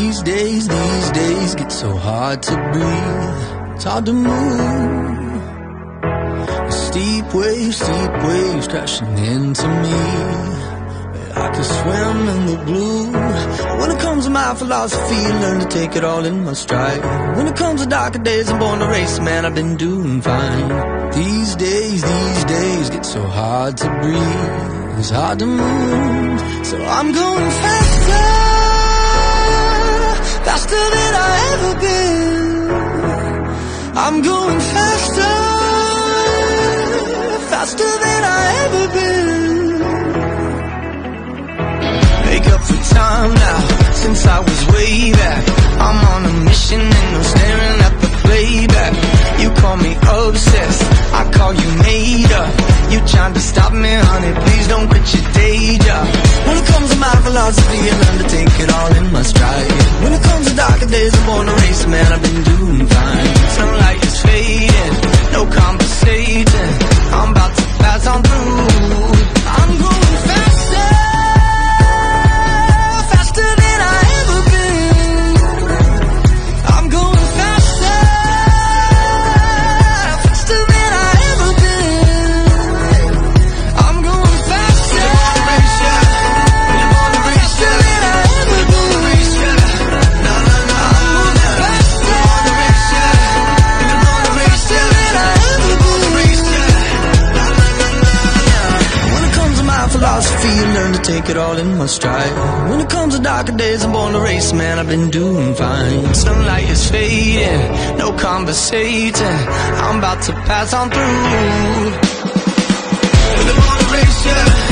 These days get so hard to breathe. It's hard to move. Steep waves crashing into me. I could swim in the blue. When it comes to my philosophy, learn to take it all in my stride. When it comes to darker days, I'm born to race, man, I've been doing fine. These days get so hard to breathe. It's hard to move, so I'm going faster, faster than I ever been. I'm going faster, faster than I ever been. Make up for time now, since I was way back. I'm on a mission and no staring at the playback. You call me obsessed, I call you made up. You trying to stop me, honey, please don't quit your day job. When it comes to my philosophy, I learn to take it all in my stride. When it comes to darker days, I'm born to race, man, I've been doing fine. Sunlight is fading, no conversating. I'm about to pass on through. I'm going faster, faster than I ever been. I'm going faster, faster than I ever been. I'm going faster, faster than I ever been. No, no, no, faster, faster than I ever been. When it comes to my philosophy, you learn to take it all in my stride. When it comes to darker days, I'm born to race, man, I've been doing fine. Sunlight is fading, no conversating. I'm about to pass on through. I'm born to race, yeah.